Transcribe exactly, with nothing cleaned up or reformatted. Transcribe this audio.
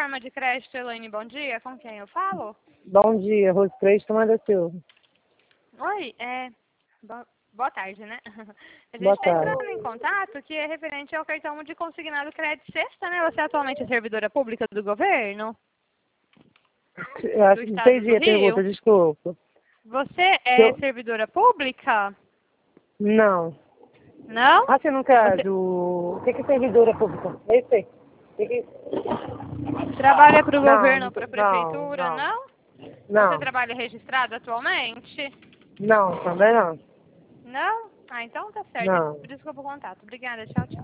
plataforma de crédito, Elaine, bom dia. Com quem eu falo? Bom dia, Rose Três, Tomada Silva. Oi, é... Bo... Boa tarde, né? A gente Boa está tarde. entrando em contato que é referente ao cartão de consignado crédito sexta, né? Você atualmente é servidora pública do governo? Eu acho Do que não estado entendi do a pergunta, Rio? desculpa. Você é Eu... servidora pública? Não. Não? Ah, você não Você quer do... O que que é servidora pública? É isso aí. O que que... trabalha para o Não, governo não, ou para a não, prefeitura, não. não? Você Não, trabalha registrado atualmente? não, também não. Não? Ah, então tá certo. Não. Desculpa o contato. Obrigada. Tchau, tchau.